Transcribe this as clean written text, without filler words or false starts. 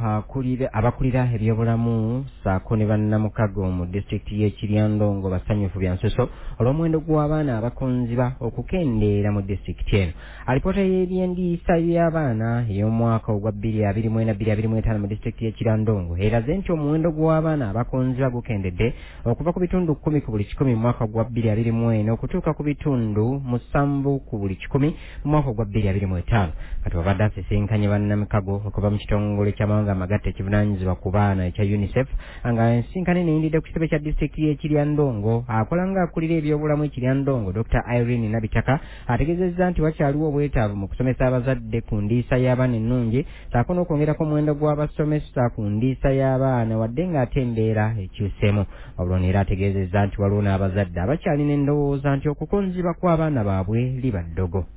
abakulira ebyobulamu saako ne bannamukago mu disitulikiti y'e Kiryandongo basanyufu bya nsuso olw'omuwendo gw'abaana abakonziba okukendeera mu disitulikiti eno. Alipoota y'ebyendiisa by'abaana ey'omwaka ogwa 2024-2025 mu disitulikiti y'e Kiryandongo eraze nti omuwendo gw'abaana abakonziba gukendedde okuva ku bitundu 10 ku buli 100 mu mwaka gwa 2024 okutuuka ku bitundu 7 ku buli 100 mu mwaka gwa 2025. Kati wabadde asisinkanye bannamikago okuva mu kitongole ky'amawanga amagatte ekivunaanyizibwa ku baana ekya UNICEF nga ensinkane neyindidde ku kitebe kya disitulikiti y'e Kiryandongo. Akola ng'akulira ebyobulamu e Kiryandongo Dr. Irene Nabitaka ategeezezza nti wakyaliwo obwetaavu mu kusomesa abazadde ku ndiisa y'abaana ennungi saako n'okwongerako omuwendo gw'abasomesa ku ndiisa y'abaana wadde ng'ate embeera ekyuseemu. Olwo neera ategeezezza nti waliwo n'abazadde abakyalina endowooza nti okukonziba kw'abaana baabwe liba ddogo.